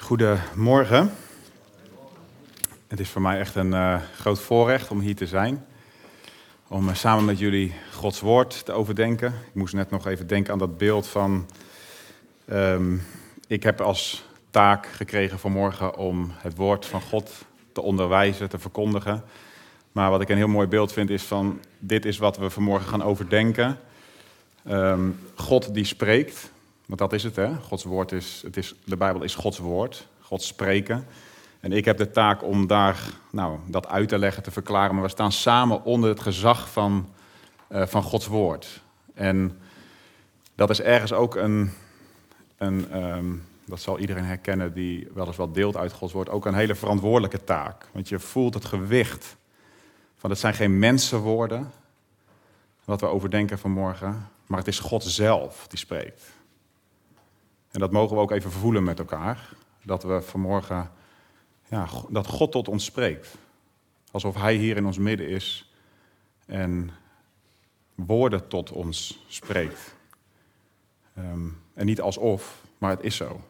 Goedemorgen. Het is voor mij echt een groot voorrecht om hier te zijn. Om samen met jullie Gods woord te overdenken. Ik moest net nog even denken aan dat beeld van... ik heb als taak gekregen vanmorgen om het woord van God te onderwijzen, te verkondigen. Maar wat ik een heel mooi beeld vind is van... dit is wat we vanmorgen gaan overdenken. God die spreekt... Want dat is het, hè? Gods woord de Bijbel is Gods woord, Gods spreken. En ik heb de taak om dat uit te leggen, te verklaren. Maar we staan samen onder het gezag van Gods woord. En dat is ergens ook dat zal iedereen herkennen die wel eens wat deelt uit Gods woord, ook een hele verantwoordelijke taak. Want je voelt het gewicht van het zijn geen mensenwoorden, wat we overdenken vanmorgen. Maar het is God zelf die spreekt. En dat mogen we ook even voelen met elkaar. Dat we vanmorgen, dat God tot ons spreekt. Alsof Hij hier in ons midden is en woorden tot ons spreekt. En niet alsof, maar het is zo.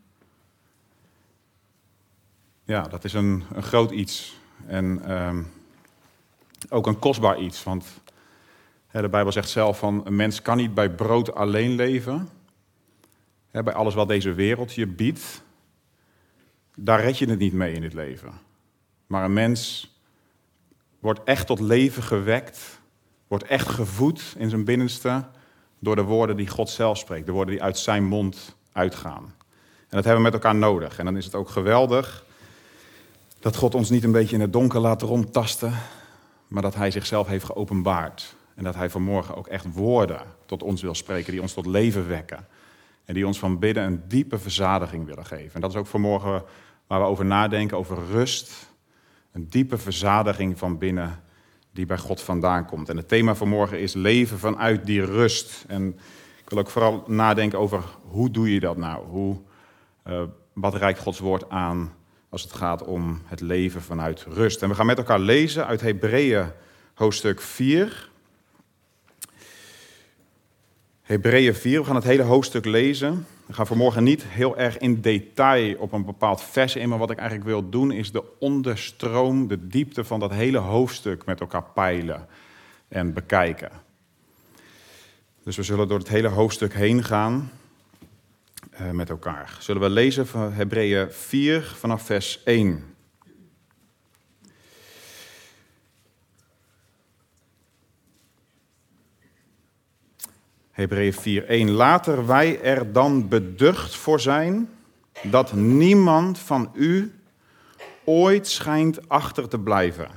Ja, dat is een groot iets. En ook een kostbaar iets. Want de Bijbel zegt zelf van... een mens kan niet bij brood alleen leven... bij alles wat deze wereld je biedt, daar red je het niet mee in het leven. Maar een mens wordt echt tot leven gewekt, wordt echt gevoed in zijn binnenste door de woorden die God zelf spreekt, de woorden die uit zijn mond uitgaan. En dat hebben we met elkaar nodig. En dan is het ook geweldig dat God ons niet een beetje in het donker laat rondtasten, maar dat Hij zichzelf heeft geopenbaard. En dat Hij vanmorgen ook echt woorden tot ons wil spreken, die ons tot leven wekken. En die ons van binnen een diepe verzadiging willen geven. En dat is ook vanmorgen waar we over nadenken, over rust. Een diepe verzadiging van binnen die bij God vandaan komt. En het thema vanmorgen is leven vanuit die rust. En ik wil ook vooral nadenken over hoe doe je dat nou? Wat reikt Gods woord aan als het gaat om het leven vanuit rust? En we gaan met elkaar lezen uit Hebreeën hoofdstuk 4... Hebreeën 4, we gaan het hele hoofdstuk lezen. We gaan vanmorgen niet heel erg in detail op een bepaald vers in, maar wat ik eigenlijk wil doen is de onderstroom, de diepte van dat hele hoofdstuk met elkaar peilen en bekijken. Dus we zullen door het hele hoofdstuk heen gaan met elkaar. Zullen we lezen van Hebreeën 4 vanaf vers 1. Hebreeën 4:1. Laten wij er dan beducht voor zijn dat niemand van u ooit schijnt achter te blijven.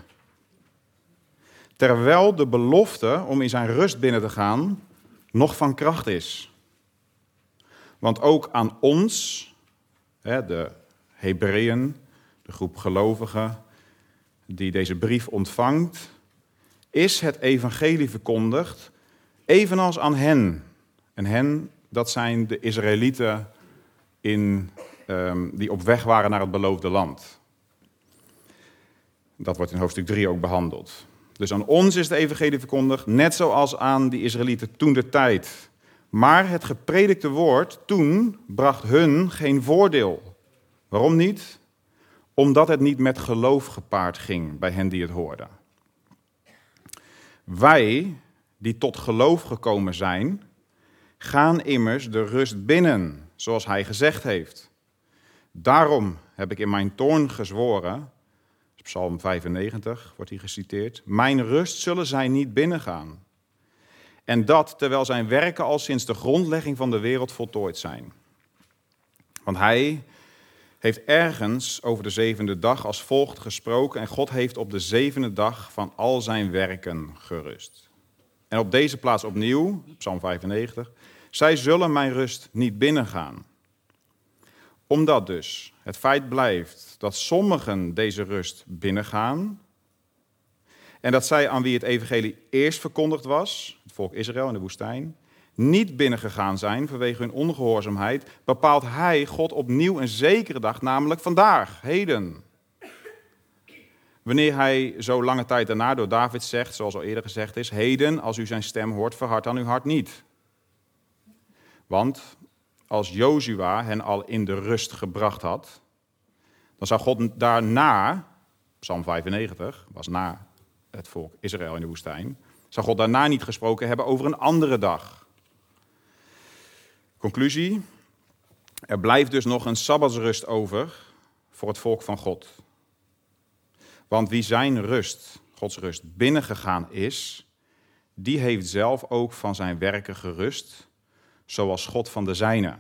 Terwijl de belofte om in zijn rust binnen te gaan nog van kracht is. Want ook aan ons, de Hebreeën, de groep gelovigen die deze brief ontvangt, is het evangelie verkondigd. Evenals aan hen. En hen, dat zijn de Israëlieten die op weg waren naar het beloofde land. Dat wordt in hoofdstuk 3 ook behandeld. Dus aan ons is de evangelie verkondigd, net zoals aan die Israëlieten toen de tijd. Maar het gepredikte woord toen bracht hun geen voordeel. Waarom niet? Omdat het niet met geloof gepaard ging bij hen die het hoorden. Wij... die tot geloof gekomen zijn, gaan immers de rust binnen, zoals Hij gezegd heeft. Daarom heb ik in mijn toorn gezworen, Psalm 95 wordt hier geciteerd, mijn rust zullen zij niet binnengaan. En dat terwijl zijn werken al sinds de grondlegging van de wereld voltooid zijn. Want Hij heeft ergens over de zevende dag als volgt gesproken en God heeft op de zevende dag van al zijn werken gerust. En op deze plaats opnieuw, Psalm 95, zij zullen mijn rust niet binnengaan. Omdat dus het feit blijft dat sommigen deze rust binnengaan en dat zij aan wie het evangelie eerst verkondigd was, het volk Israël in de woestijn, niet binnengegaan zijn vanwege hun ongehoorzaamheid, bepaalt Hij, God, opnieuw een zekere dag, namelijk vandaag, heden. Wanneer Hij zo lange tijd daarna door David zegt, zoals al eerder gezegd is, heden, als u zijn stem hoort, verhard dan uw hart niet. Want als Jozua hen al in de rust gebracht had, dan zou God daarna, Psalm 95 was na het volk Israël in de woestijn, zou God daarna niet gesproken hebben over een andere dag. Conclusie, er blijft dus nog een sabbatsrust over voor het volk van God. Want wie zijn rust, Gods rust, binnengegaan is, die heeft zelf ook van zijn werken gerust, zoals God van de zijne.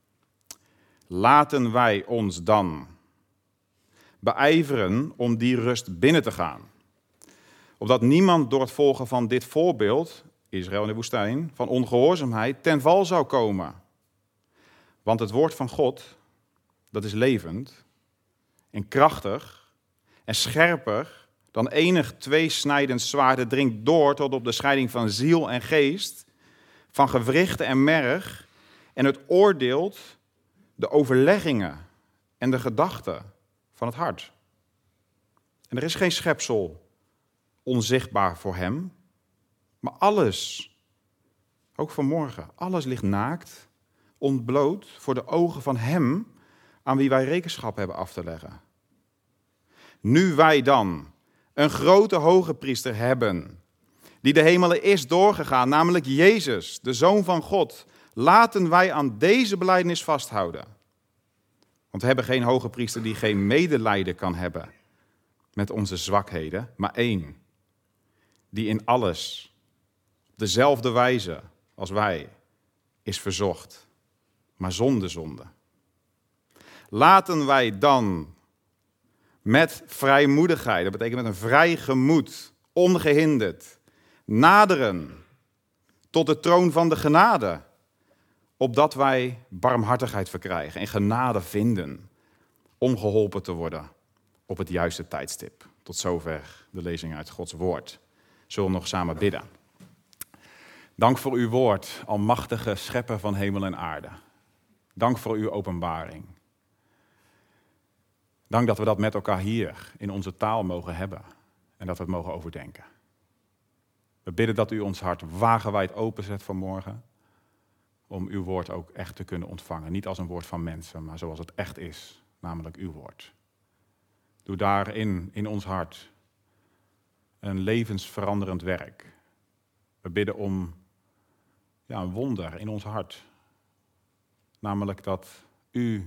Laten wij ons dan beijveren om die rust binnen te gaan. Opdat niemand door het volgen van dit voorbeeld, Israël in de woestijn, van ongehoorzaamheid ten val zou komen. Want het woord van God, dat is levend en krachtig en scherper dan enig tweesnijdend zwaard. Het dringt door tot op de scheiding van ziel en geest, van gewrichten en merg, en het oordeelt de overleggingen en de gedachten van het hart. En er is geen schepsel onzichtbaar voor hem, maar alles, ook vanmorgen, alles ligt naakt, ontbloot voor de ogen van hem aan wie wij rekenschap hebben af te leggen. Nu wij dan een grote hoge priester hebben, die de hemelen is doorgegaan, namelijk Jezus, de Zoon van God, laten wij aan deze belijdenis vasthouden. Want we hebben geen hoge priester die geen medelijden kan hebben met onze zwakheden, maar één, die in alles op dezelfde wijze als wij is verzocht, maar zonder zonde. Laten wij dan met vrijmoedigheid, dat betekent met een vrij gemoed, ongehinderd, naderen tot de troon van de genade, opdat wij barmhartigheid verkrijgen en genade vinden om geholpen te worden op het juiste tijdstip. Tot zover de lezing uit Gods woord. Zullen we nog samen bidden. Dank voor uw woord, almachtige schepper van hemel en aarde. Dank voor uw openbaring. Dank dat we dat met elkaar hier in onze taal mogen hebben en dat we het mogen overdenken. We bidden dat u ons hart wagenwijd openzet vanmorgen, om uw woord ook echt te kunnen ontvangen. Niet als een woord van mensen, maar zoals het echt is, namelijk uw woord. Doe daarin, in ons hart, een levensveranderend werk. We bidden om een wonder in ons hart. Namelijk dat u,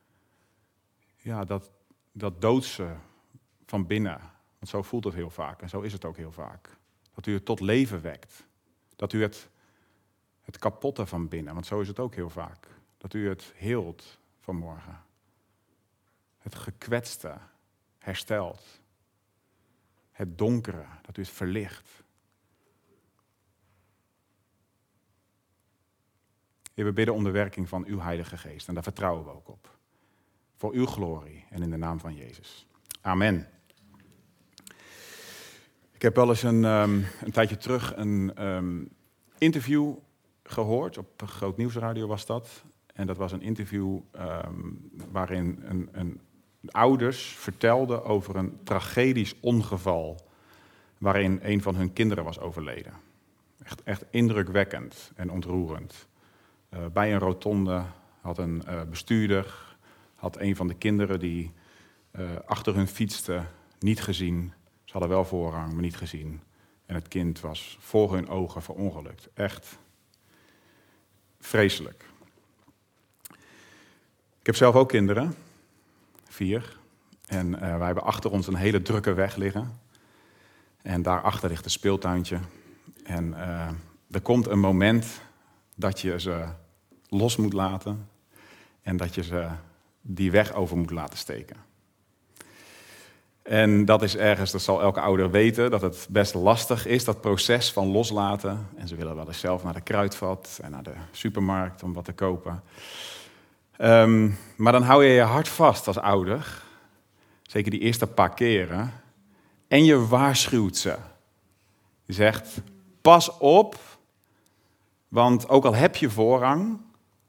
dat doodse van binnen, want zo voelt het heel vaak en zo is het ook heel vaak. Dat u het tot leven wekt. Dat u het kapotte van binnen, want zo is het ook heel vaak. Dat u het heelt vanmorgen. Het gekwetste herstelt. Het donkere, dat u het verlicht. Heer, we bidden om de werking van uw Heilige Geest en daar vertrouwen we ook op. Voor uw glorie en in de naam van Jezus. Amen. Ik heb wel eens een tijdje terug een interview gehoord. Op Groot Nieuwsradio was dat. En dat was een interview waarin een ouders vertelden over een tragedisch ongeval waarin een van hun kinderen was overleden. Echt indrukwekkend en ontroerend. Bij een rotonde had een bestuurder had een van de kinderen die achter hun fietste niet gezien. Ze hadden wel voorrang, maar niet gezien. En het kind was voor hun ogen verongelukt. Echt vreselijk. Ik heb zelf ook kinderen, 4. En wij hebben achter ons een hele drukke weg liggen. En daarachter ligt een speeltuintje. En er komt een moment dat je ze los moet laten. En dat je ze die weg over moet laten steken. En dat is ergens, dat zal elke ouder weten, dat het best lastig is, dat proces van loslaten. En ze willen wel eens zelf naar de kruidvat en naar de supermarkt om wat te kopen. Maar dan hou je je hart vast als ouder. Zeker die eerste paar keren. En je waarschuwt ze. Je zegt, pas op, want ook al heb je voorrang,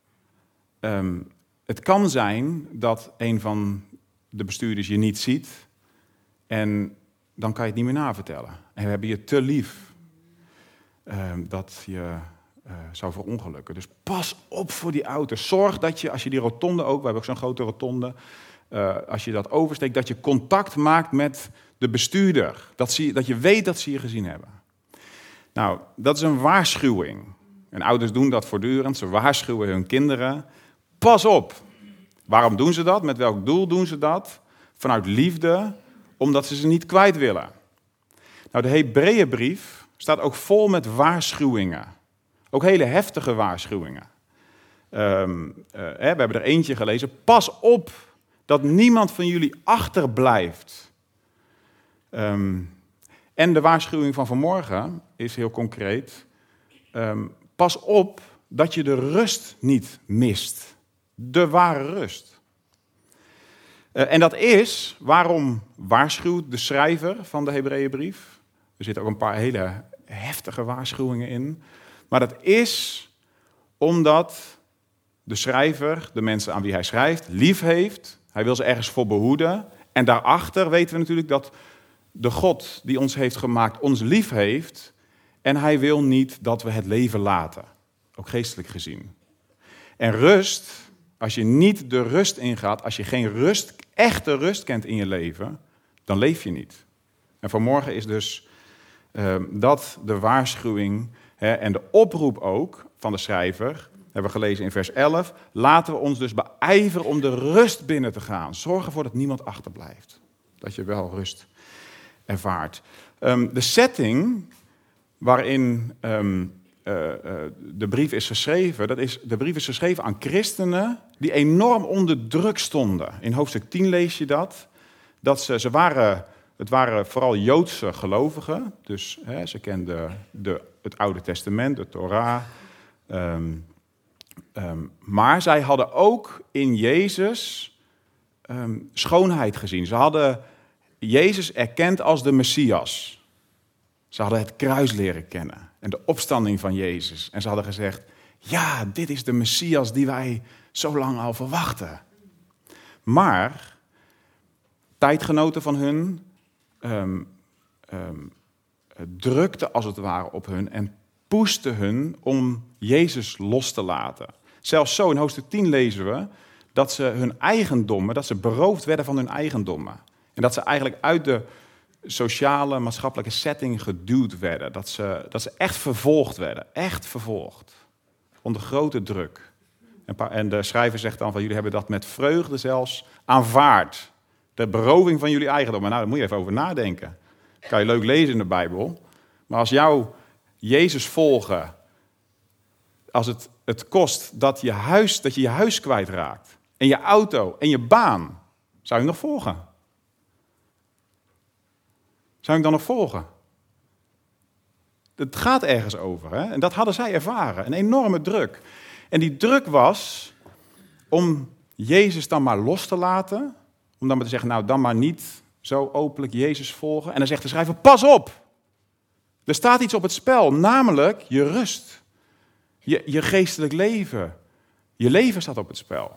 het kan zijn dat een van de bestuurders je niet ziet en dan kan je het niet meer navertellen. En we hebben je te lief dat je zou verongelukken. Dus pas op voor die auto's. Zorg dat je, als je die rotonde ook, we hebben ook zo'n grote rotonde, als je dat oversteekt, dat je contact maakt met de bestuurder. Dat je weet dat ze je gezien hebben. Nou, dat is een waarschuwing. En ouders doen dat voortdurend. Ze waarschuwen hun kinderen. Pas op. Waarom doen ze dat? Met welk doel doen ze dat? Vanuit liefde, omdat ze niet kwijt willen. Nou, de Hebreeënbrief staat ook vol met waarschuwingen. Ook hele heftige waarschuwingen. We hebben er eentje gelezen. Pas op dat niemand van jullie achterblijft. En de waarschuwing van vanmorgen is heel concreet. Pas op dat je de rust niet mist. De ware rust. En dat is, waarom waarschuwt de schrijver van de Hebreeënbrief? Er zitten ook een paar hele heftige waarschuwingen in. Maar dat is omdat de schrijver, de mensen aan wie hij schrijft, lief heeft. Hij wil ze ergens voor behoeden. En daarachter weten we natuurlijk dat de God die ons heeft gemaakt, ons lief heeft. En hij wil niet dat we het leven laten. Ook geestelijk gezien. En rust, als je niet de rust ingaat, als je geen rust, echte rust kent in je leven, dan leef je niet. En vanmorgen is dus dat de waarschuwing en de oproep ook van de schrijver, hebben we gelezen in vers 11. Laten we ons dus beijveren om de rust binnen te gaan. Zorg ervoor dat niemand achterblijft. Dat je wel rust ervaart. De setting waarin de brief is geschreven, de brief is geschreven aan christenen die enorm onder druk stonden. In hoofdstuk 10 lees je dat. Het waren vooral Joodse gelovigen. Dus ze kenden het Oude Testament, de Torah. Maar zij hadden ook in Jezus schoonheid gezien. Ze hadden Jezus erkend als de Messias. Ze hadden het kruis leren kennen en de opstanding van Jezus. En ze hadden gezegd, ja, dit is de Messias die wij zo lang al verwachten. Maar tijdgenoten van hun drukten als het ware op hun en pushten hun om Jezus los te laten. Zelfs zo in hoofdstuk 10 lezen we dat ze hun eigendommen, dat ze beroofd werden van hun eigendommen. En dat ze eigenlijk uit de sociale, maatschappelijke setting geduwd werden. Dat ze echt vervolgd werden. Echt vervolgd. Onder grote druk. En de schrijver zegt dan van jullie hebben dat met vreugde zelfs aanvaard. De beroving van jullie eigendommen. Nou, daar moet je even over nadenken. Dat kan je leuk lezen in de Bijbel. Maar als jou Jezus volgen, als het kost dat je je huis kwijtraakt. En je auto en je baan. Zou je nog volgen? Zou ik dan nog volgen? Het gaat ergens over. Hè? En dat hadden zij ervaren. Een enorme druk. En die druk was om Jezus dan maar los te laten. Om dan maar te zeggen, nou dan maar niet zo openlijk Jezus volgen. En dan zegt de schrijver, pas op. Er staat iets op het spel. Namelijk je rust. Je geestelijk leven. Je leven staat op het spel.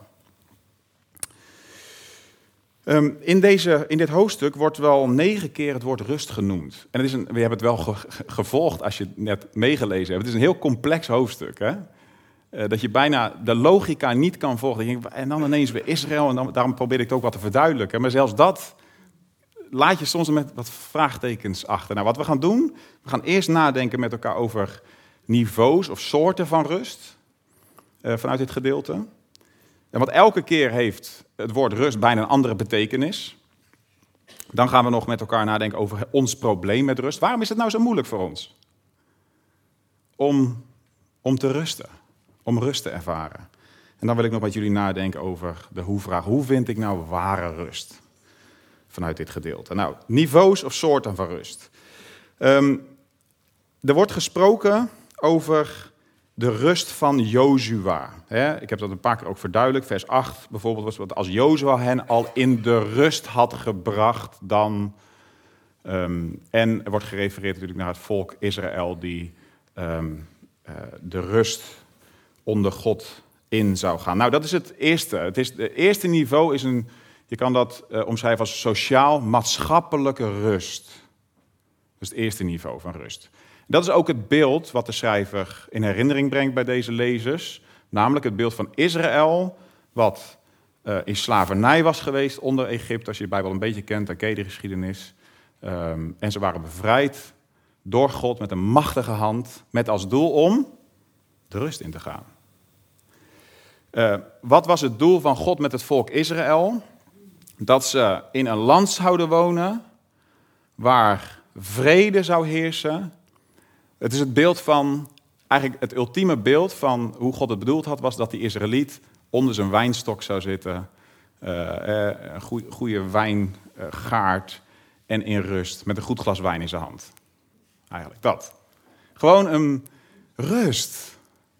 In dit hoofdstuk wordt wel 9 keer het woord rust genoemd. En we hebben het wel gevolgd als je het net meegelezen hebt. Het is een heel complex hoofdstuk. Hè? Dat je bijna de logica niet kan volgen. En dan ineens weer Israël. En daarom probeer ik het ook wat te verduidelijken. Maar zelfs dat laat je soms met wat vraagtekens achter. Nou, wat we gaan doen, we gaan eerst nadenken met elkaar over niveaus of soorten van rust. Vanuit dit gedeelte. En want elke keer heeft het woord rust bijna een andere betekenis. Dan gaan we nog met elkaar nadenken over ons probleem met rust. Waarom is het nou zo moeilijk voor ons? Om te rusten. Om rust te ervaren. En dan wil ik nog met jullie nadenken over de hoe-vraag. Hoe vind ik nou ware rust? Vanuit dit gedeelte. Nou, niveaus of soorten van rust. Er wordt gesproken over de rust van Jozua. Ik heb dat een paar keer ook verduidelijkt. Vers 8 bijvoorbeeld was wat als Jozua hen al in de rust had gebracht, dan. En er wordt gerefereerd natuurlijk naar het volk Israël die de rust onder God in zou gaan. Nou, dat is het eerste. Het eerste niveau is je kan dat omschrijven als sociaal-maatschappelijke rust. Dat is het eerste niveau van rust. Dat is ook het beeld wat de schrijver in herinnering brengt bij deze lezers. Namelijk het beeld van Israël, wat in slavernij was geweest onder Egypte. Als je de Bijbel een beetje kent, dan ken je de geschiedenis. En ze waren bevrijd door God met een machtige hand, met als doel om de rust in te gaan. Wat was het doel van God met het volk Israël? Dat ze in een land zouden wonen waar vrede zou heersen. Het is het beeld van, eigenlijk het ultieme beeld van hoe God het bedoeld had, was dat die Israëliet onder zijn wijnstok zou zitten, een goede wijngaard en in rust, met een goed glas wijn in zijn hand. Eigenlijk dat. Gewoon een rust.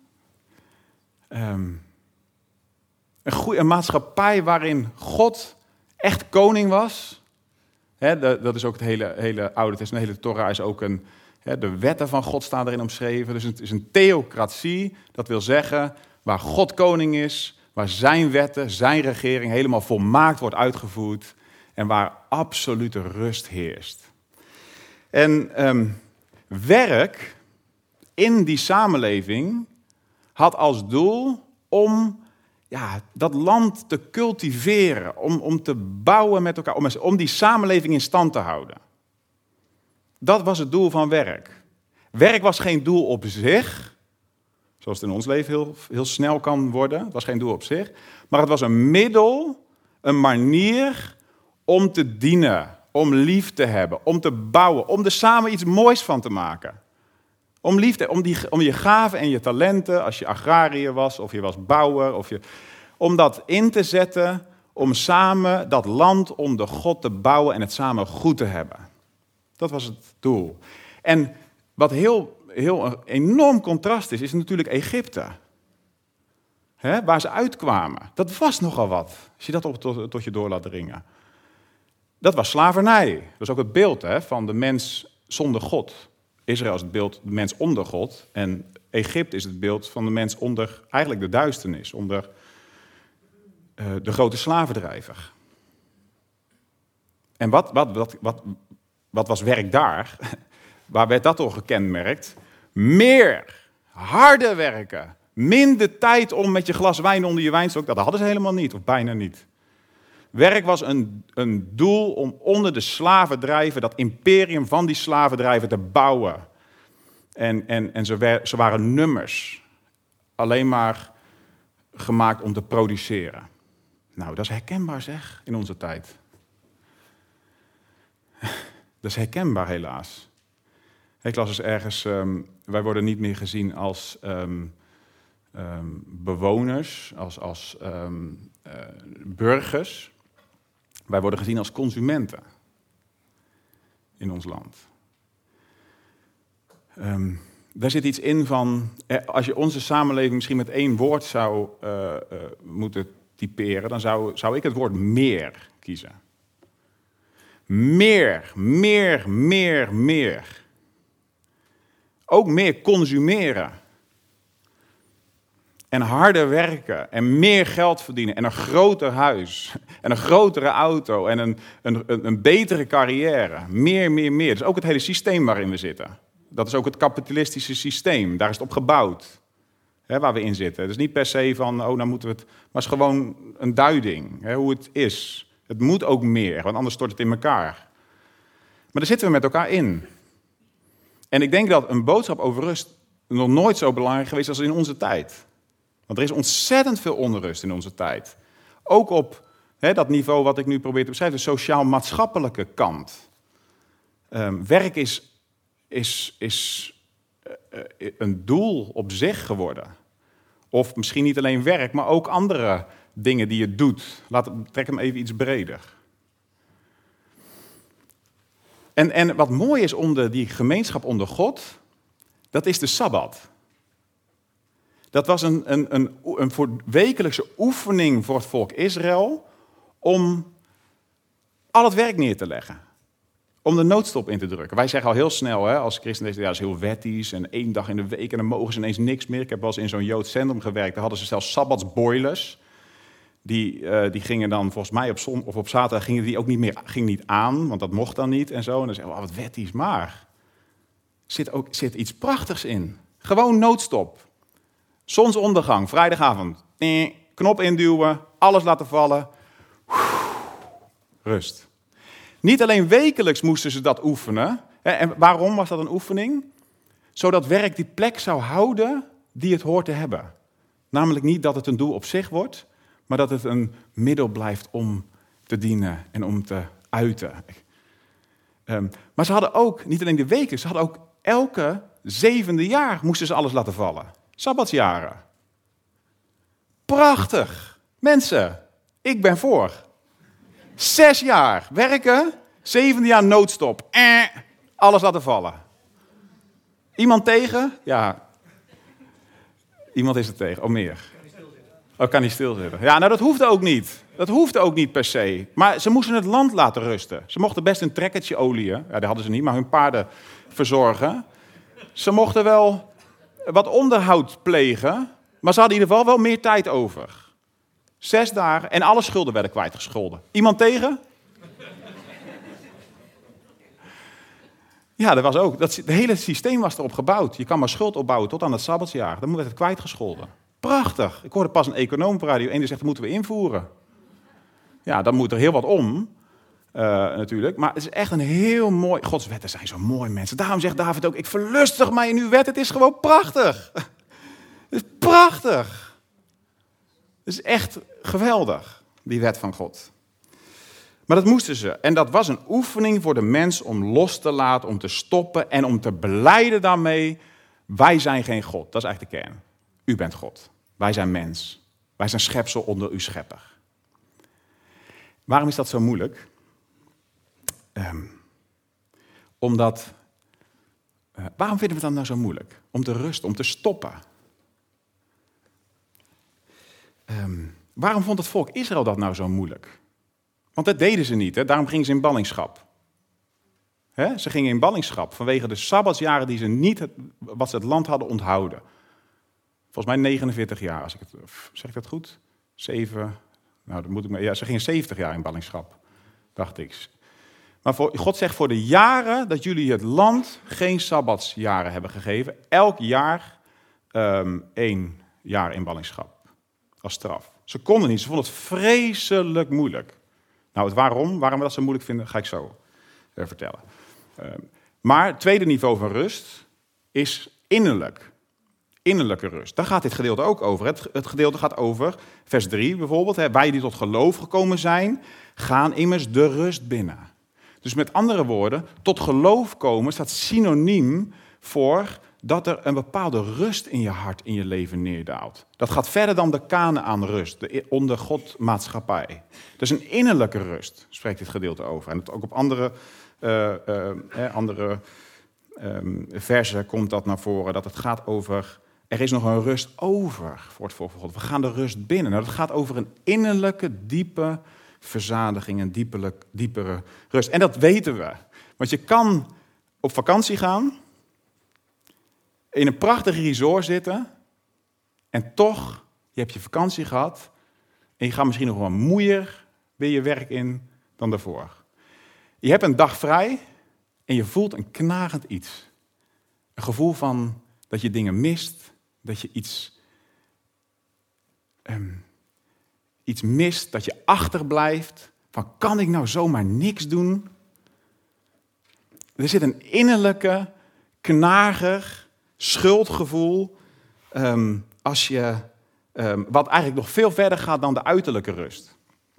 Een maatschappij waarin God echt koning was. Dat is ook het hele Oude Testament, de hele Torah is ook de wetten van God staan erin omschreven. Dus het is een theocratie, dat wil zeggen waar God koning is, waar zijn wetten, zijn regering helemaal volmaakt wordt uitgevoerd en waar absolute rust heerst. En werk in die samenleving had als doel om dat land te cultiveren, om te bouwen met elkaar, om die samenleving in stand te houden. Dat was het doel van werk. Werk was geen doel op zich, zoals het in ons leven heel snel kan worden. Het was geen doel op zich, maar het was een middel, een manier om te dienen, om lief te hebben, om te bouwen, om er samen iets moois van te maken. Om liefde, om je gaven en je talenten, als je agrariër was of je was bouwer, om dat in te zetten, om samen dat land onder God te bouwen en het samen goed te hebben. Dat was het doel. En wat heel een enorm contrast is natuurlijk Egypte. Waar ze uitkwamen. Dat was nogal wat, als je dat tot je door laat dringen. Dat was slavernij. Dat is ook het beeld van de mens zonder God. Israël is het beeld de mens onder God. En Egypte is het beeld van de mens onder eigenlijk de duisternis. Onder de grote slavendrijver. En wat was werk daar? Waar werd dat door gekenmerkt? Meer, harder werken. Minder tijd om met je glas wijn onder je wijnstok. Dat hadden ze helemaal niet, of bijna niet. Werk was een doel om onder de slavendrijver, dat imperium van die slavendrijver te bouwen. En ze waren nummers. Alleen maar gemaakt om te produceren. Nou, dat is herkenbaar zeg, in onze tijd. Dat is herkenbaar helaas. Ik las dus ergens, wij worden niet meer gezien als bewoners, als burgers. Wij worden gezien als consumenten in ons land. Daar zit iets in van, als je onze samenleving misschien met één woord zou moeten typeren, dan zou ik het woord meer kiezen. Meer. Ook meer consumeren. En harder werken. En meer geld verdienen. En een groter huis. En een grotere auto. En een betere carrière. Meer. Dat is ook het hele systeem waarin we zitten. Dat is ook het kapitalistische systeem. Daar is het op gebouwd. Waar we in zitten. Het is niet per se van, nou moeten we het... Maar het is gewoon een duiding. Hoe het is. Het moet ook meer, want anders stort het in elkaar. Maar daar zitten we met elkaar in. En ik denk dat een boodschap over rust nog nooit zo belangrijk geweest als in onze tijd. Want er is ontzettend veel onrust in onze tijd. Ook op dat niveau wat ik nu probeer te beschrijven, de sociaal-maatschappelijke kant. Werk is een doel op zich geworden. Of misschien niet alleen werk, maar ook andere dingen die je doet. Trek hem even iets breder. En wat mooi is onder die gemeenschap onder God, dat is de Sabbat. Dat was een wekelijkse oefening voor het volk Israël om al het werk neer te leggen. Om de noodstop in te drukken. Wij zeggen al heel snel als christen, dat is heel wettisch en 1 dag in de week en dan mogen ze ineens niks meer. Ik heb wel eens in zo'n Joods centrum gewerkt, daar hadden ze zelfs sabbatsboilers. Die gingen dan volgens mij op zaterdag gingen die ook niet aan, want dat mocht dan niet en zo. En dan zeggen we, wat wettisch, maar zit iets prachtigs in. Gewoon noodstop. Zonsondergang, vrijdagavond, knop induwen, alles laten vallen. Rust. Niet alleen wekelijks moesten ze dat oefenen. En waarom was dat een oefening? Zodat werk die plek zou houden die het hoort te hebben. Namelijk niet dat het een doel op zich wordt, maar dat het een middel blijft om te dienen en om te uiten. Maar ze hadden ook, niet alleen de weken, ze hadden ook elke 7e jaar moesten ze alles laten vallen. Sabbatsjaren. Prachtig. Mensen, ik ben voor. 6 jaar werken, 7e jaar noodstop. Alles laten vallen. Iemand tegen? Ja. Iemand is er tegen. Oh, meer. Oh, kan niet stilzitten. Ja, nou dat hoefde ook niet. Dat hoefde ook niet per se. Maar ze moesten het land laten rusten. Ze mochten best een trekkertje olieën. Ja, dat hadden ze niet, maar hun paarden verzorgen. Ze mochten wel wat onderhoud plegen. Maar ze hadden in ieder geval wel meer tijd over. 6 dagen en alle schulden werden kwijtgescholden. Iemand tegen? Ja, dat was ook. Het hele systeem was erop gebouwd. Je kan maar schuld opbouwen tot aan het Sabbatsjaar. Dan werd het kwijtgescholden. Prachtig. Ik hoorde pas een econoom op Radio 1 die zegt, dat moeten we invoeren. Ja, dan moet er heel wat om, natuurlijk. Maar het is echt een heel mooi... Gods wetten zijn zo mooi, mensen. Daarom zegt David ook, ik verlustig mij in uw wet. Het is gewoon prachtig. Het is prachtig. Het is echt geweldig, die wet van God. Maar dat moesten ze. En dat was een oefening voor de mens om los te laten, om te stoppen en om te belijden daarmee. Wij zijn geen God. Dat is eigenlijk de kern. U bent God. Wij zijn mens. Wij zijn schepsel onder uw schepper. Waarom is dat zo moeilijk? Waarom vinden we het dan nou zo moeilijk? Om te rusten, om te stoppen. Waarom vond het volk Israël dat nou zo moeilijk? Want dat deden ze niet, hè? Daarom gingen ze in ballingschap. Ze gingen in ballingschap vanwege de Sabbatsjaren die ze niet, wat ze het land hadden onthouden. Volgens mij 49 jaar, zeg ik dat goed? 7, nou dan moet ik maar, ja, ze gingen 70 jaar in ballingschap, dacht ik. Maar God zegt voor de jaren dat jullie het land geen Sabbatsjaren hebben gegeven, elk jaar 1 jaar in ballingschap, als straf. Ze konden niet, ze vonden het vreselijk moeilijk. Nou, waarom we dat zo moeilijk vinden, ga ik zo vertellen. Maar het tweede niveau van rust is innerlijk. Innerlijke rust. Daar gaat dit gedeelte ook over. Het gedeelte gaat over, vers 3 bijvoorbeeld. Wij die tot geloof gekomen zijn, gaan immers de rust binnen. Dus met andere woorden, tot geloof komen staat synoniem voor dat er een bepaalde rust in je hart, in je leven neerdaalt. Dat gaat verder dan de Kanaän rust, de onder God maatschappij. Dus een innerlijke rust, spreekt dit gedeelte over. En ook op andere versen komt dat naar voren, dat het gaat over, er is nog een rust over voor het volk van God. We gaan de rust binnen. Nou, dat gaat over een innerlijke, diepe verzadiging, een diepere rust. En dat weten we. Want je kan op vakantie gaan, in een prachtig resort zitten en toch, je hebt je vakantie gehad en je gaat misschien nog wel moeier weer je werk in dan daarvoor. Je hebt een dag vrij en je voelt een knagend iets. Een gevoel van dat je dingen mist, dat je iets mist, dat je achterblijft. Van kan ik nou zomaar niks doen? Er zit een innerlijke, knager, schuldgevoel, wat eigenlijk nog veel verder gaat dan de uiterlijke rust.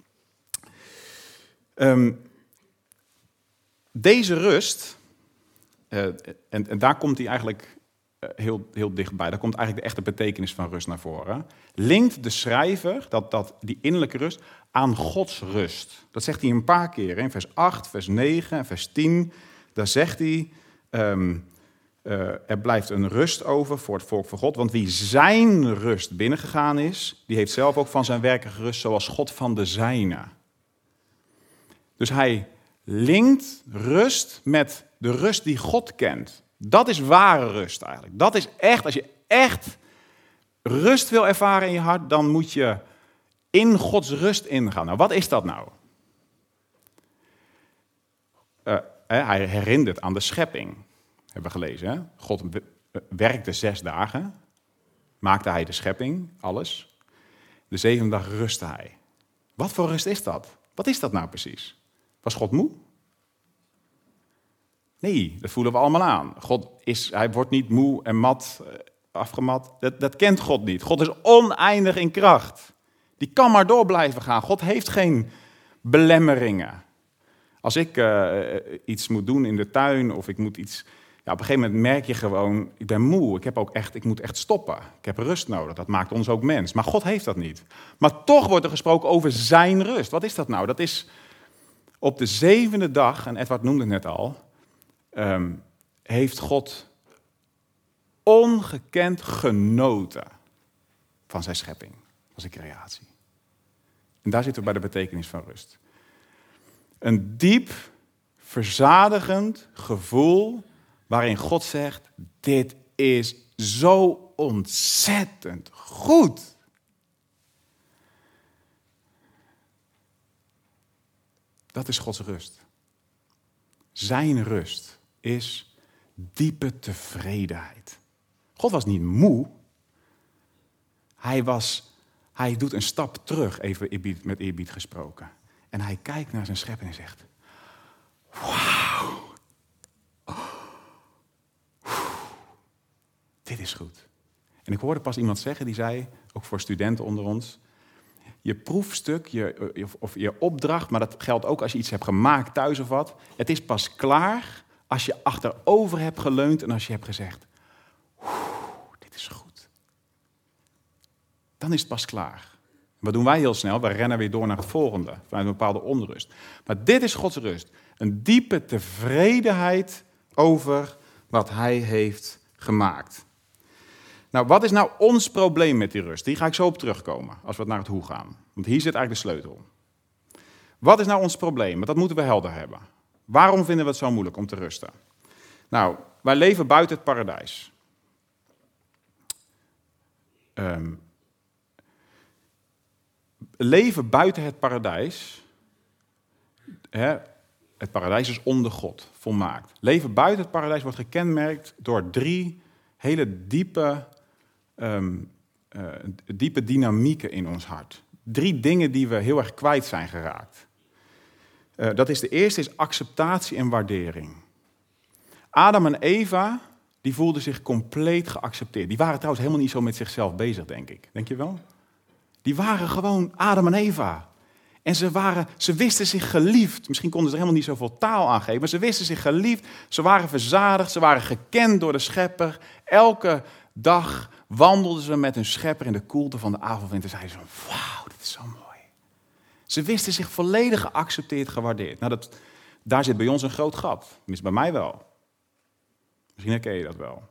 Deze rust, en daar komt hij eigenlijk heel dichtbij, daar komt eigenlijk de echte betekenis van rust naar voren, linkt de schrijver, die innerlijke rust, aan Gods rust. Dat zegt hij een paar keer, in vers 8, vers 9 en vers 10. Daar zegt hij, er blijft een rust over voor het volk van God, want wie zijn rust binnengegaan is, die heeft zelf ook van zijn werken gerust, zoals God van de zijne. Dus hij linkt rust met de rust die God kent. Dat is ware rust eigenlijk. Dat is echt, als je echt rust wil ervaren in je hart, dan moet je in Gods rust ingaan. Nou, wat is dat nou? Hij herinnert aan de schepping. Hebben we gelezen, hè? God werkte 6 dagen. Maakte hij de schepping, alles. De 7e dag rustte hij. Wat voor rust is dat? Wat is dat nou precies? Was God moe? Nee, dat voelen we allemaal aan. Hij wordt niet moe en afgemat. Dat kent God niet. God is oneindig in kracht. Die kan maar door blijven gaan. God heeft geen belemmeringen. Als ik iets moet doen in de tuin of ik moet iets... Ja, op een gegeven moment merk je gewoon, ik ben moe. Ik moet echt stoppen. Ik heb rust nodig. Dat maakt ons ook mens. Maar God heeft dat niet. Maar toch wordt er gesproken over zijn rust. Wat is dat nou? Dat is op de 7e dag, en Edward noemde het net al, heeft God ongekend genoten van zijn schepping, van zijn creatie. En daar zitten we bij de betekenis van rust. Een diep, verzadigend gevoel waarin God zegt, dit is zo ontzettend goed. Dat is Gods rust. Zijn rust is diepe tevredenheid. God was niet moe. Hij doet een stap terug, even met eerbied gesproken. En hij kijkt naar zijn schepping en zegt, wauw. Dit is goed. En ik hoorde pas iemand zeggen, die zei, ook voor studenten onder ons, je proefstuk of je opdracht, maar dat geldt ook als je iets hebt gemaakt thuis of wat, het is pas klaar als je achterover hebt geleund en als je hebt gezegd, dit is goed. Dan is het pas klaar. Wat doen wij heel snel? We rennen weer door naar het volgende, vanuit een bepaalde onrust. Maar dit is Gods rust. Een diepe tevredenheid over wat hij heeft gemaakt. Nou, wat is nou ons probleem met die rust? Die ga ik zo op terugkomen, als we naar het hoe gaan. Want hier zit eigenlijk de sleutel. Wat is nou ons probleem? Want dat moeten we helder hebben. Waarom vinden we het zo moeilijk om te rusten? Nou, wij leven buiten het paradijs. Leven buiten het paradijs. Het paradijs is onder God, volmaakt. Leven buiten het paradijs wordt gekenmerkt door 3 hele diepe dynamieken in ons hart. 3 dingen die we heel erg kwijt zijn geraakt. De eerste is acceptatie en waardering. Adam en Eva, die voelden zich compleet geaccepteerd. Die waren trouwens helemaal niet zo met zichzelf bezig, denk ik. Denk je wel? Die waren gewoon Adam en Eva. En ze wisten zich geliefd. Misschien konden ze er helemaal niet zoveel taal aan geven, maar ze wisten zich geliefd. Ze waren verzadigd, ze waren gekend door de schepper. Elke dag wandelden ze met hun schepper in de koelte van de avondwind. En zeiden ze, wauw, dit is zo mooi. Ze wisten zich volledig geaccepteerd, gewaardeerd. Nou, daar zit bij ons een groot gat. Tenminste, bij mij wel. Misschien herken je dat wel.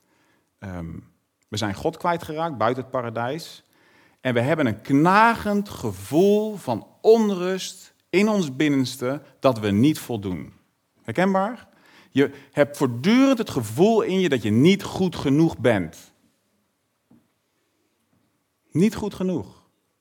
We zijn God kwijtgeraakt, buiten het paradijs. En we hebben een knagend gevoel van onrust in ons binnenste dat we niet voldoen. Herkenbaar? Je hebt voortdurend het gevoel in je dat je niet goed genoeg bent. Niet goed genoeg.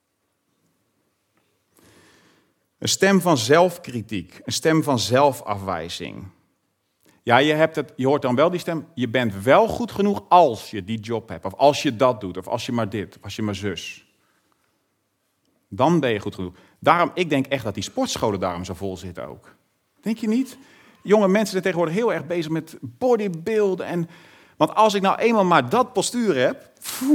Een stem van zelfkritiek, een stem van zelfafwijzing. Ja, je hoort dan wel die stem, je bent wel goed genoeg als je die job hebt, of als je dat doet, of als je maar dit, of als je maar zus. Dan ben je goed genoeg. Ik denk echt dat die sportscholen daarom zo vol zitten ook. Denk je niet? Jonge mensen zijn tegenwoordig heel erg bezig met bodybuilden. Want als ik nou eenmaal maar dat postuur heb,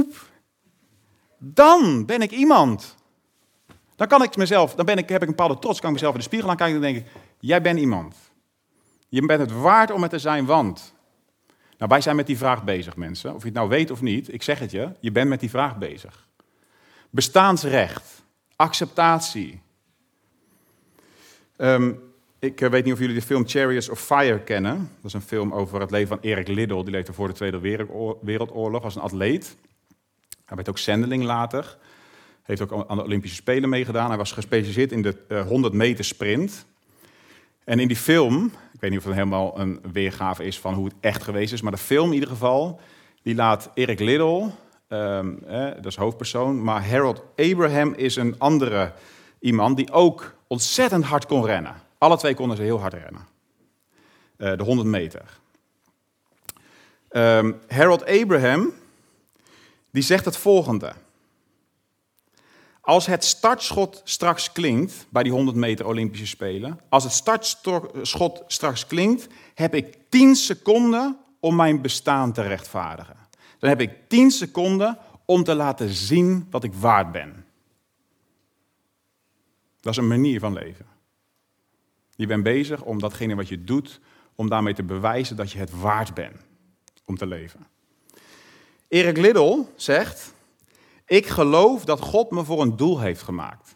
dan ben ik iemand. Dan kan ik mezelf, heb ik een bepaalde trots, kan ik mezelf in de spiegel aankijken en dan denk ik, jij bent iemand. Je bent het waard om het te zijn, want. Nou, wij zijn met die vraag bezig, mensen. Of je het nou weet of niet, ik zeg het je, je bent met die vraag bezig. Bestaansrecht, acceptatie. Ik weet niet of jullie de film Chariots of Fire kennen. Dat is een film over het leven van Eric Liddell. Die leefde voor de Tweede Wereldoorlog als een atleet. Hij werd ook zendeling later. Heeft ook aan de Olympische Spelen meegedaan. Hij was gespecialiseerd in de 100 meter sprint. En in die film, ik weet niet of het helemaal een weergave is van hoe het echt geweest is, maar de film in ieder geval, die laat Eric Liddell, dat is hoofdpersoon, maar Harold Abraham is een andere iemand die ook ontzettend hard kon rennen. Alle 2 konden ze heel hard rennen. De 100 meter. Harold Abraham, die zegt het volgende. Als het startschot straks klinkt, bij die 100 meter Olympische Spelen, als het startschot straks klinkt, heb ik 10 seconden om mijn bestaan te rechtvaardigen. Dan heb ik 10 seconden om te laten zien wat ik waard ben. Dat is een manier van leven. Je bent bezig om datgene wat je doet, om daarmee te bewijzen dat je het waard bent om te leven. Eric Liddell zegt: ik geloof dat God me voor een doel heeft gemaakt.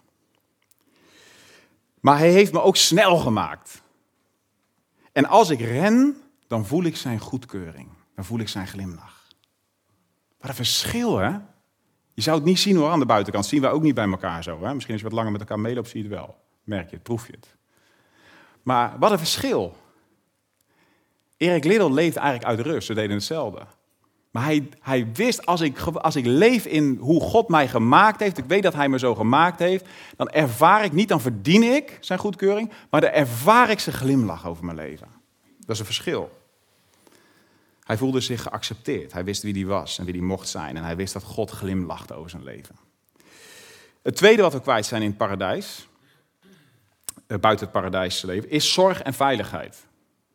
Maar hij heeft me ook snel gemaakt. En als ik ren, dan voel ik zijn goedkeuring. Dan voel ik zijn glimlach. Wat een verschil, hè? Je zou het niet zien hoor, aan de buitenkant. Dat zien we ook niet bij elkaar zo. Hè? Misschien als je wat langer met elkaar meeloopt, zie je het wel. Merk je het, proef je het. Maar wat een verschil. Eric Liddell leefde eigenlijk uit rust. Ze deden hetzelfde. Maar hij wist, als ik leef in hoe God mij gemaakt heeft, ik weet dat hij me zo gemaakt heeft, dan ervaar ik niet, dan verdien ik zijn goedkeuring, maar dan ervaar ik zijn glimlach over mijn leven. Dat is een verschil. Hij voelde zich geaccepteerd. Hij wist wie hij was en wie hij mocht zijn. En hij wist dat God glimlachte over zijn leven. Het tweede wat we kwijt zijn in het paradijs, buiten het paradijsse leven, is zorg en veiligheid.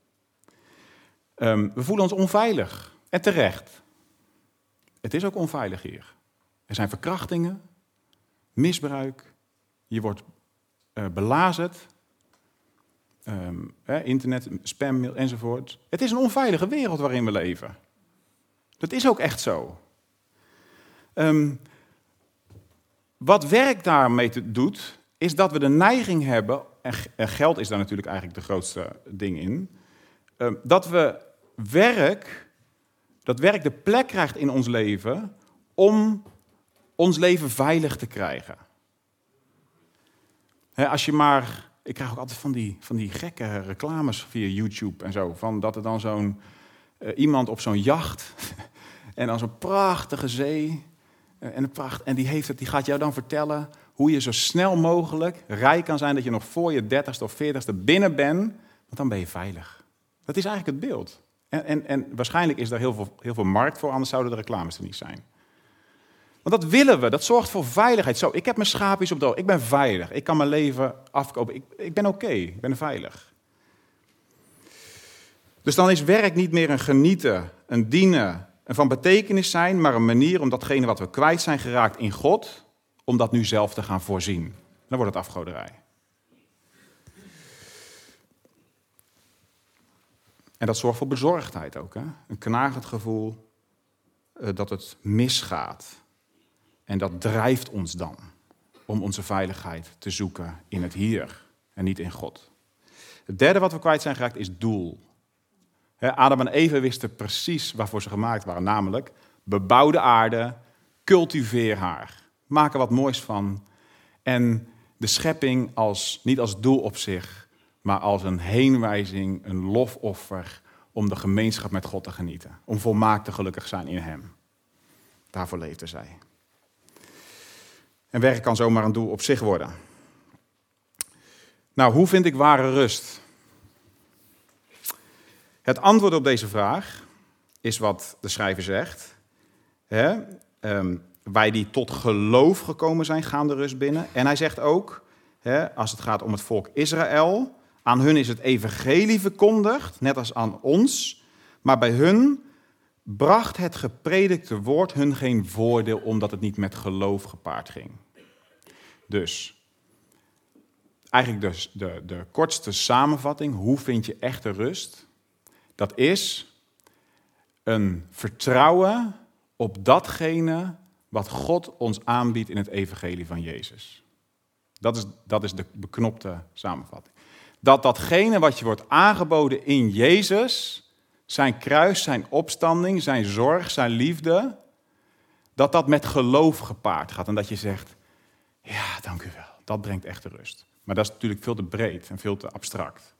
We voelen ons onveilig. En terecht. Het is ook onveilig hier. Er zijn verkrachtingen, misbruik, je wordt belazerd, internet, spammail enzovoort. Het is een onveilige wereld waarin we leven. Dat is ook echt zo. Wat werk daarmee doet, is dat we de neiging hebben, en geld is daar natuurlijk eigenlijk de grootste ding in, dat werk de plek krijgt in ons leven om ons leven veilig te krijgen. Als je maar, ik krijg ook altijd van die gekke reclames via YouTube en zo, van dat er dan iemand op zo'n jacht en dan zo'n prachtige zee en die gaat jou dan vertellen hoe je zo snel mogelijk rijk kan zijn, dat je nog voor je 30ste of 40ste binnen bent, want dan ben je veilig. Dat is eigenlijk het beeld. En waarschijnlijk is daar heel veel markt voor, anders zouden de reclames er niet zijn. Want dat willen we, dat zorgt voor veiligheid. Zo, ik heb mijn schaapjes op droog, ik ben veilig, ik kan mijn leven afkopen, ik ben oké, ik ben veilig. Dus dan is werk niet meer een genieten, een dienen, een van betekenis zijn, maar een manier om datgene wat we kwijt zijn geraakt in God, om dat nu zelf te gaan voorzien. Dan wordt het afgoderij. En dat zorgt voor bezorgdheid ook. Hè? Een knagend gevoel dat het misgaat. En dat drijft ons dan om onze veiligheid te zoeken in het hier en niet in God. Het derde wat we kwijt zijn geraakt is doel. Adam en Eva wisten precies waarvoor ze gemaakt waren. Namelijk, bebouw de aarde, cultiveer haar. Maak er wat moois van. En de schepping niet als doel op zich, maar als een heenwijzing, een lofoffer om de gemeenschap met God te genieten. Om volmaakt te gelukkig zijn in hem. Daarvoor leefden zij. En werk kan zomaar een doel op zich worden. Nou, hoe vind ik ware rust? Het antwoord op deze vraag is wat de schrijver zegt. Wij die tot geloof gekomen zijn, gaan de rust binnen. En hij zegt ook, als het gaat om het volk Israël, aan hun is het evangelie verkondigd, net als aan ons. Maar bij hun bracht het gepredikte woord hun geen voordeel, omdat het niet met geloof gepaard ging. Dus, eigenlijk de kortste samenvatting, hoe vind je echte rust? Dat is een vertrouwen op datgene wat God ons aanbiedt in het evangelie van Jezus. Dat is de beknopte samenvatting. Datgene wat je wordt aangeboden in Jezus, zijn kruis, zijn opstanding, zijn zorg, zijn liefde, dat met geloof gepaard gaat. En dat je zegt, ja, dank u wel, dat brengt echte rust. Maar dat is natuurlijk veel te breed en veel te abstract.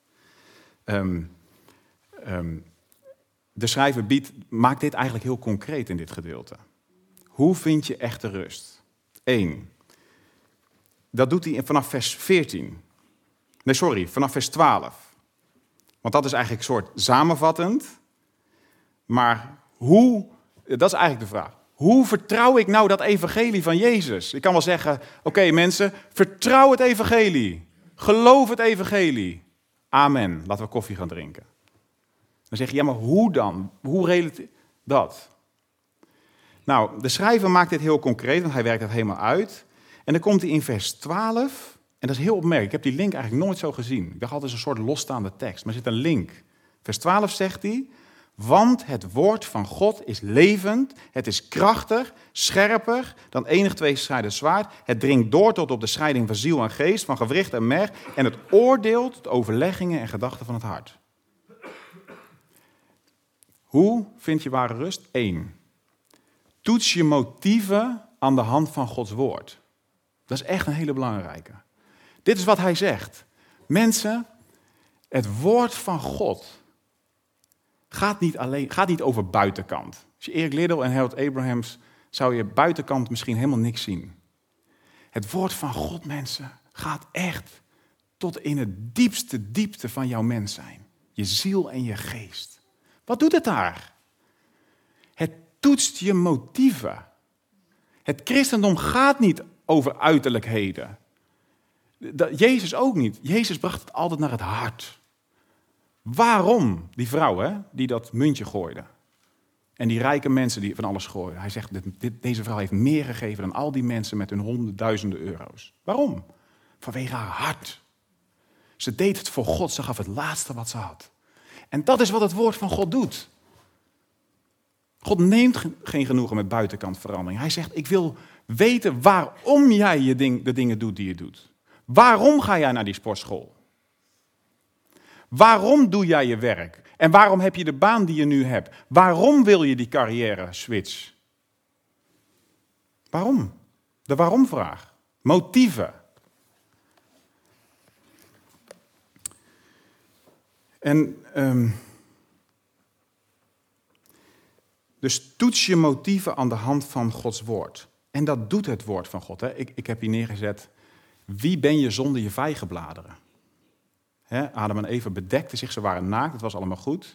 De schrijver maakt dit eigenlijk heel concreet in dit gedeelte. Hoe vind je echte rust? 1. Dat doet hij vanaf vers 14. Vanaf vers 12. Want dat is eigenlijk een soort samenvattend. Maar dat is eigenlijk de vraag. Hoe vertrouw ik nou dat evangelie van Jezus? Ik kan wel zeggen, oké, mensen, vertrouw het evangelie. Geloof het evangelie. Amen. Laten we koffie gaan drinken. Dan zeg je, ja, maar hoe dan? Hoe regelt dat? Nou, de schrijver maakt dit heel concreet, want hij werkt het helemaal uit. En dan komt hij in vers 12, en dat is heel opmerkelijk. Ik heb die link eigenlijk nooit zo gezien. Ik dacht altijd een soort losstaande tekst, maar er zit een link. Vers 12 zegt hij, want het woord van God is levend, het is krachtig, scherper dan enig tweezijdig zwaard. Het dringt door tot op de scheiding van ziel en geest, van gewricht en merg, en het oordeelt de overleggingen en gedachten van het hart. Hoe vind je ware rust? 1. Toets je motieven aan de hand van Gods woord. Dat is echt een hele belangrijke. Dit is wat hij zegt. Mensen, het woord van God gaat niet over buitenkant. Als je Eric Liddell en Harold Abrahams, zou je buitenkant misschien helemaal niks zien. Het woord van God, mensen, gaat echt tot in het diepste diepte van jouw mens zijn. Je ziel en je geest. Wat doet het daar? Het toetst je motieven. Het christendom gaat niet over uiterlijkheden. Jezus ook niet. Jezus bracht het altijd naar het hart. Waarom die vrouw, hè, die dat muntje gooide? En die rijke mensen die van alles gooiden. Hij zegt, deze vrouw heeft meer gegeven dan al die mensen met hun honderdduizenden euro's. Waarom? Vanwege haar hart. Ze deed het voor God, ze gaf het laatste wat ze had. En dat is wat het woord van God doet. God neemt geen genoegen met buitenkant verandering. Hij zegt, ik wil weten waarom jij de dingen doet die je doet. Waarom ga jij naar die sportschool? Waarom doe jij je werk? En waarom heb je de baan die je nu hebt? Waarom wil je die carrière switch? Waarom? De waarom-vraag. Motieven. En dus toets je motieven aan de hand van Gods woord. En dat doet het woord van God. Hè? Ik heb hier neergezet, wie ben je zonder je vijgenbladeren? Adam en Eva bedekten zich, ze waren naakt, het was allemaal goed.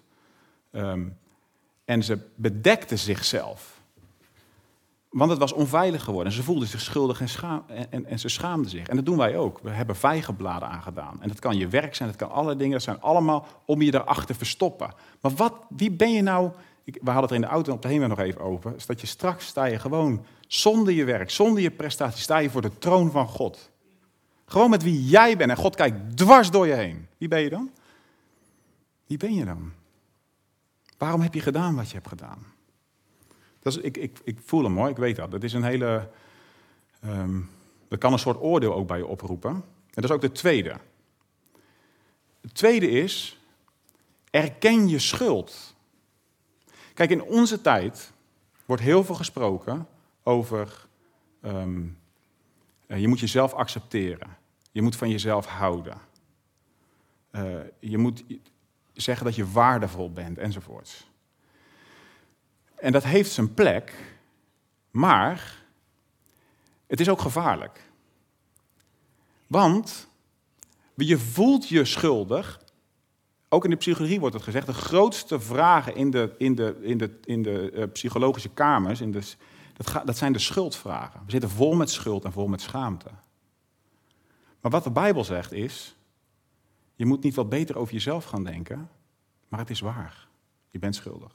En ze bedekten zichzelf. Want het was onveilig geworden. Ze voelden zich schuldig en ze schaamden zich. En dat doen wij ook. We hebben vijgenbladen aangedaan. En dat kan je werk zijn, dat kan allerlei dingen. Dat zijn allemaal om je daarachter te verstoppen. Maar wie ben je nou? We hadden het er in de auto op de heenweg nog even over. Is dat je straks sta je gewoon zonder je werk, zonder je prestatie, sta je voor de troon van God. Gewoon met wie jij bent. En God kijkt dwars door je heen. Wie ben je dan? Wie ben je dan? Waarom heb je gedaan wat je hebt gedaan? Dat is, ik voel hem hoor, ik weet dat. Dat is een hele... dat kan een soort oordeel ook bij je oproepen. En dat is ook de tweede. Het tweede is, erken je schuld. Kijk, in onze tijd wordt heel veel gesproken over... je moet jezelf accepteren. Je moet van jezelf houden. Je moet zeggen dat je waardevol bent, enzovoorts. En dat heeft zijn plek, maar het is ook gevaarlijk. Want je voelt je schuldig. Ook in de psychologie wordt het gezegd. De grootste vragen in de psychologische kamers, dat zijn de schuldvragen. We zitten vol met schuld en vol met schaamte. Maar wat de Bijbel zegt is, je moet niet wat beter over jezelf gaan denken, maar het is waar. Je bent schuldig.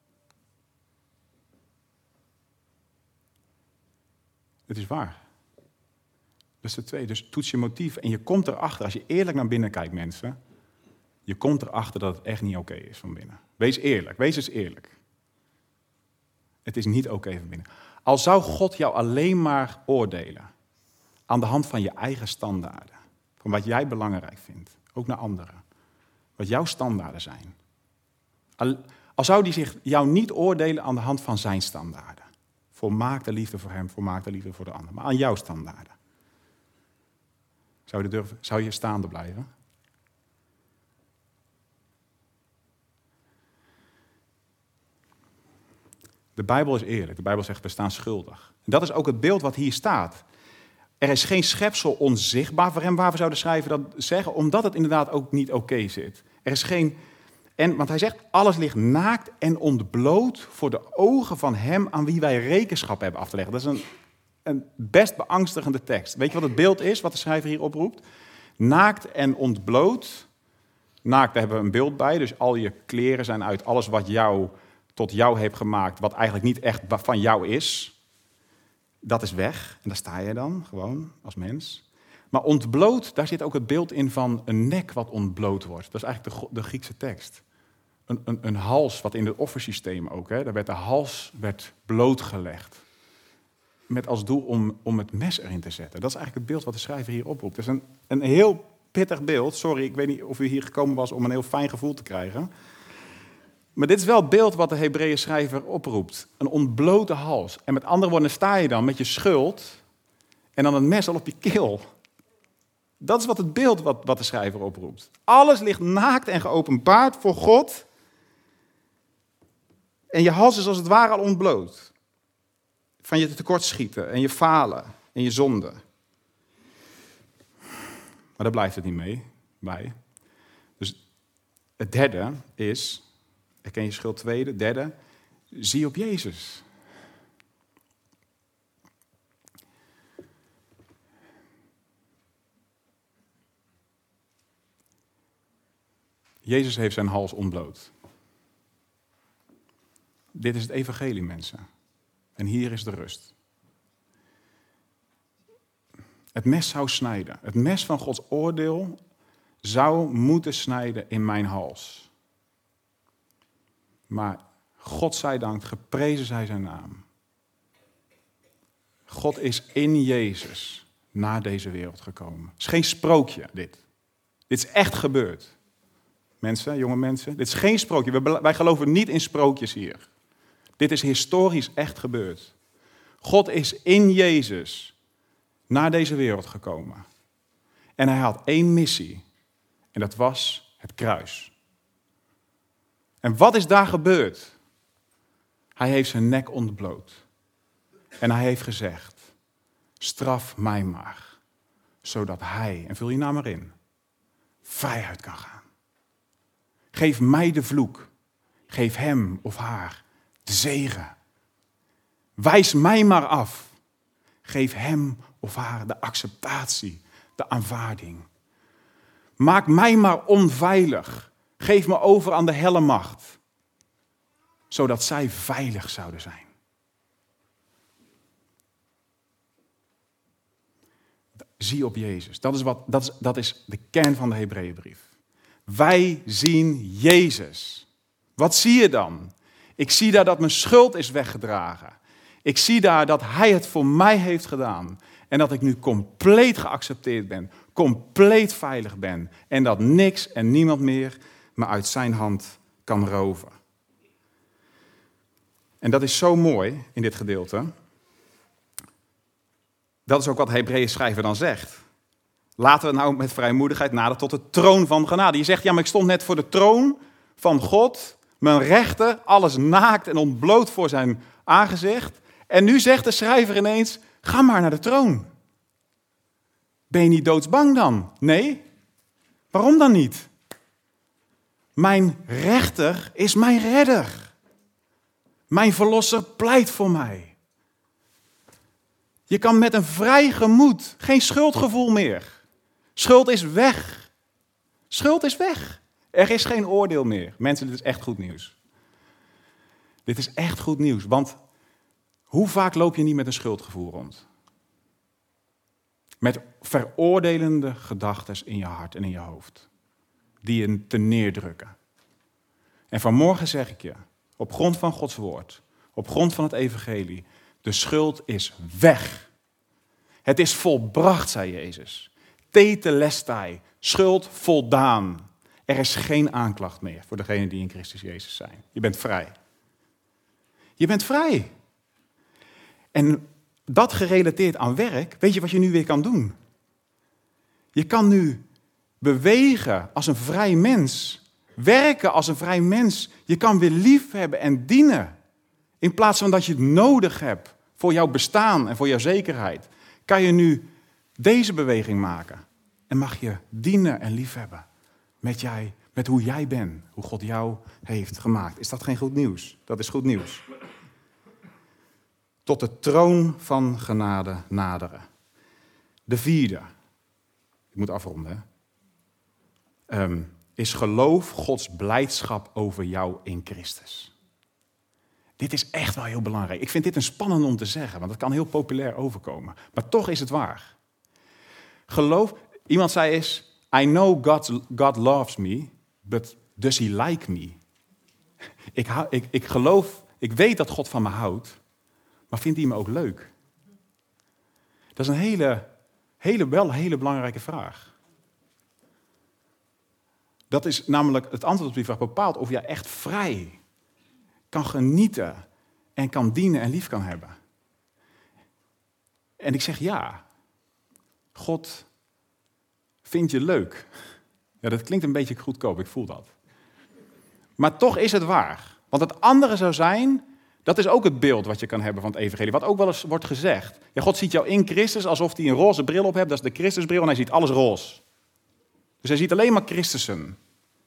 Het is waar. Dat is de tweede. Dus toets je motief en je komt erachter, als je eerlijk naar binnen kijkt mensen, je komt erachter dat het echt niet oké is van binnen. Wees eerlijk, wees eens eerlijk. Het is niet oké van binnen. Al zou God jou alleen maar oordelen aan de hand van je eigen standaarden, van wat jij belangrijk vindt, ook naar anderen, wat jouw standaarden zijn. Al zou die jou niet oordelen aan de hand van zijn standaarden. Volmaakte liefde voor hem, volmaakte liefde voor de ander, maar aan jouw standaarden. Zou je staande blijven? De Bijbel is eerlijk. De Bijbel zegt, we staan schuldig. En dat is ook het beeld wat hier staat. Er is geen schepsel onzichtbaar voor hem waar we zouden zeggen, omdat het inderdaad ook niet oké zit. Er is geen Want hij zegt, alles ligt naakt en ontbloot voor de ogen van hem aan wie wij rekenschap hebben af te leggen. Dat is een best beangstigende tekst. Weet je wat het beeld is, wat de schrijver hier oproept? Naakt en ontbloot. Naakt, daar hebben we een beeld bij, dus al je kleren zijn uit, alles wat jou tot jou heeft gemaakt, wat eigenlijk niet echt van jou is. Dat is weg en daar sta je dan, gewoon, als mens. Maar ontbloot, daar zit ook het beeld in van een nek wat ontbloot wordt. Dat is eigenlijk de Griekse tekst. Een hals, wat in het offersysteem ook, daar werd de hals blootgelegd. Met als doel om het mes erin te zetten. Dat is eigenlijk het beeld wat de schrijver hier oproept. Dat is een heel pittig beeld. Sorry, ik weet niet of u hier gekomen was om een heel fijn gevoel te krijgen. Maar dit is wel het beeld wat de Hebreeën schrijver oproept. Een ontblote hals. En met andere woorden sta je dan met je schuld en dan een mes al op je keel. Dat is wat het beeld wat de schrijver oproept. Alles ligt naakt en geopenbaard voor God. En je hals is als het ware al ontbloot. Van je tekortschieten en je falen en je zonde. Maar daar blijft het niet bij. Dus het derde is, erken je schuld. Tweede, derde, zie op Jezus. Jezus heeft zijn hals ontbloot. Dit is het evangelie, mensen. En hier is de rust. Het mes zou snijden. Het mes van Gods oordeel zou moeten snijden in mijn hals. Maar God zij dank, geprezen zij zijn naam. God is in Jezus naar deze wereld gekomen. Het is geen sprookje, dit. Dit is echt gebeurd. Mensen, jonge mensen, dit is geen sprookje. Wij geloven niet in sprookjes hier. Dit is historisch echt gebeurd. God is in Jezus naar deze wereld gekomen. En hij had één missie. En dat was het kruis. En wat is daar gebeurd? Hij heeft zijn nek ontbloot. En hij heeft gezegd, straf mij maar. Zodat hij, en vul je naam maar in, vrijheid kan gaan. Geef mij de vloek. Geef hem of haar de zegen. Wijs mij maar af. Geef hem of haar de acceptatie, de aanvaarding. Maak mij maar onveilig. Geef me over aan de helle macht. Zodat zij veilig zouden zijn. Zie op Jezus. Dat is de kern van de Hebreeënbrief. Wij zien Jezus. Wat zie je dan? Ik zie daar dat mijn schuld is weggedragen. Ik zie daar dat hij het voor mij heeft gedaan. En dat ik nu compleet geaccepteerd ben. Compleet veilig ben. En dat niks en niemand meer me uit zijn hand kan roven. En dat is zo mooi in dit gedeelte. Dat is ook wat de Hebreeën schrijver dan zegt. Laten we nou met vrijmoedigheid naderen tot de troon van genade. Je zegt, ja, maar ik stond net voor de troon van God. Mijn rechter, alles naakt en ontbloot voor zijn aangezicht. En nu zegt de schrijver ineens, ga maar naar de troon. Ben je niet doodsbang dan? Nee. Waarom dan niet? Mijn rechter is mijn redder. Mijn verlosser pleit voor mij. Je kan met een vrij gemoed, geen schuldgevoel meer. Schuld is weg. Schuld is weg. Er is geen oordeel meer. Mensen, dit is echt goed nieuws. Dit is echt goed nieuws, want hoe vaak loop je niet met een schuldgevoel rond? Met veroordelende gedachten in je hart en in je hoofd. Die je te neerdrukken. En vanmorgen zeg ik je, op grond van Gods woord, op grond van het evangelie, de schuld is weg. Het is volbracht, zei Jezus. Tetelestai, schuld voldaan. Er is geen aanklacht meer voor degenen die in Christus Jezus zijn. Je bent vrij. Je bent vrij. En dat gerelateerd aan werk, weet je wat je nu weer kan doen? Je kan nu bewegen als een vrij mens. Werken als een vrij mens. Je kan weer lief hebben en dienen. In plaats van dat je het nodig hebt voor jouw bestaan en voor jouw zekerheid, kan je nu deze beweging maken. En mag je dienen en liefhebben met hoe jij bent, hoe God jou heeft gemaakt. Is dat geen goed nieuws? Dat is goed nieuws. Tot de troon van genade naderen. De vierde, ik moet afronden, is geloof Gods blijdschap over jou in Christus. Dit is echt wel heel belangrijk. Ik vind dit een spannend om te zeggen, want het kan heel populair overkomen. Maar toch is het waar. Geloof, iemand zei eens, I know God loves me, but does he like me? Ik geloof, ik weet dat God van me houdt, maar vindt hij me ook leuk? Dat is een hele belangrijke vraag. Dat is namelijk het antwoord op die vraag bepaalt of jij echt vrij kan genieten en kan dienen en lief kan hebben. En ik zeg ja. God vindt je leuk. Ja, dat klinkt een beetje goedkoop, ik voel dat. Maar toch is het waar. Want het andere zou zijn, dat is ook het beeld wat je kan hebben van het evangelie. Wat ook wel eens wordt gezegd. Ja, God ziet jou in Christus alsof hij een roze bril op hebt. Dat is de Christusbril en hij ziet alles roze. Dus hij ziet alleen maar Christussen.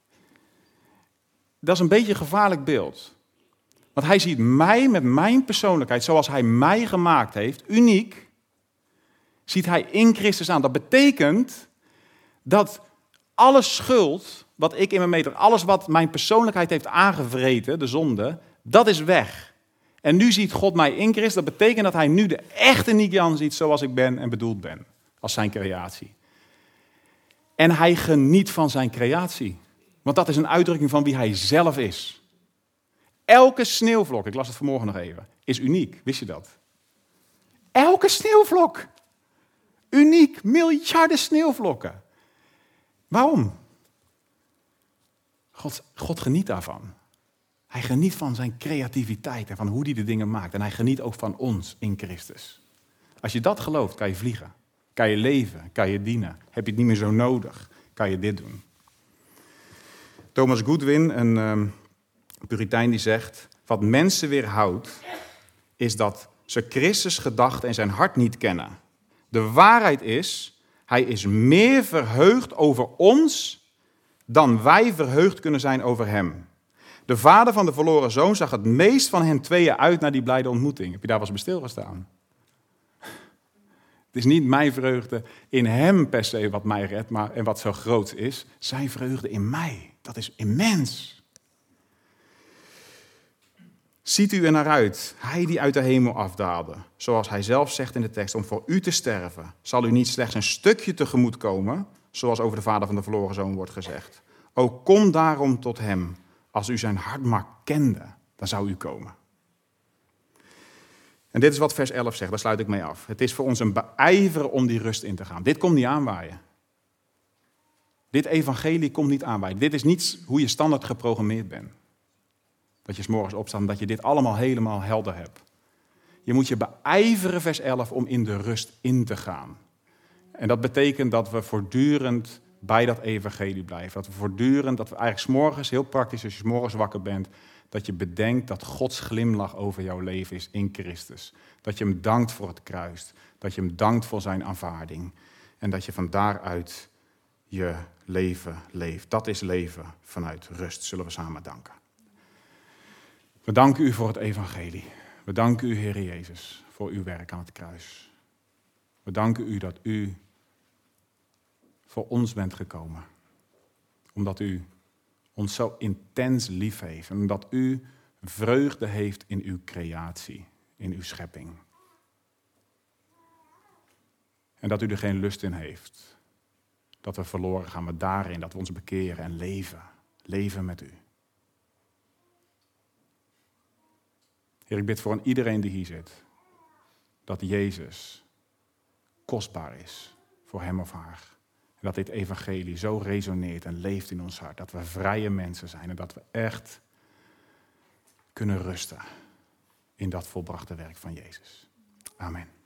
Dat is een beetje een gevaarlijk beeld. Want hij ziet mij met mijn persoonlijkheid, zoals hij mij gemaakt heeft, uniek, ziet hij in Christus aan. Dat betekent dat alle schuld wat ik in me meedraag, alles wat mijn persoonlijkheid heeft aangevreten, de zonde, dat is weg. En nu ziet God mij in Christus. Dat betekent dat hij nu de echte Nick-Jan ziet zoals ik ben en bedoeld ben. Als zijn creatie. En hij geniet van zijn creatie. Want dat is een uitdrukking van wie hij zelf is. Elke sneeuwvlok, ik las het vanmorgen nog even, is uniek. Wist je dat? Elke sneeuwvlok. Uniek, miljarden sneeuwvlokken. Waarom? God geniet daarvan. Hij geniet van zijn creativiteit en van hoe hij de dingen maakt. En hij geniet ook van ons in Christus. Als je dat gelooft, kan je vliegen. Kan je leven, kan je dienen. Heb je het niet meer zo nodig, kan je dit doen. Thomas Goodwin, een Puritein, die zegt: wat mensen weerhoudt, is dat ze Christus' gedachten en zijn hart niet kennen. De waarheid is, hij is meer verheugd over ons dan wij verheugd kunnen zijn over hem. De vader van de verloren zoon zag het meest van hen tweeën uit naar die blijde ontmoeting. Heb je daar wel eens bij stilgestaan? Het is niet mijn vreugde in hem per se wat mij redt, maar en wat zo groot is. Zijn vreugde in mij. Dat is immens. Ziet u er naar uit, hij die uit de hemel afdaalde, zoals hij zelf zegt in de tekst, om voor u te sterven, zal u niet slechts een stukje tegemoet komen, zoals over de vader van de verloren zoon wordt gezegd. O, kom daarom tot hem. Als u zijn hart maar kende, dan zou u komen. En dit is wat vers 11 zegt, daar sluit ik mee af. Het is voor ons een beijveren om die rust in te gaan. Dit komt niet aanwaaien. Dit evangelie komt niet aanwaaien. Dit is niet hoe je standaard geprogrammeerd bent. Dat je 's morgens opstaat en dat je dit allemaal helemaal helder hebt. Je moet je beijveren, vers 11, om in de rust in te gaan. En dat betekent dat we voortdurend bij dat evangelie blijven. Dat we voortdurend, dat we eigenlijk 's morgens, heel praktisch als je 's morgens wakker bent, dat je bedenkt dat Gods glimlach over jouw leven is in Christus. Dat je hem dankt voor het kruis. Dat je hem dankt voor zijn aanvaarding. En dat je van daaruit je leven leeft. Dat is leven vanuit rust. Zullen we samen danken. We danken u voor het evangelie. We danken u, Heer Jezus, voor uw werk aan het kruis. We danken u dat u voor ons bent gekomen. Omdat u ons zo intens lief heeft. En omdat u vreugde heeft in uw creatie, in uw schepping. En dat u er geen lust in heeft. Dat we verloren gaan, maar daarin dat we ons bekeren en leven. Leven met u. Heer, ik bid voor iedereen die hier zit. Dat Jezus kostbaar is voor hem of haar. En dat dit evangelie zo resoneert en leeft in ons hart. Dat we vrije mensen zijn en dat we echt kunnen rusten in dat volbrachte werk van Jezus. Amen.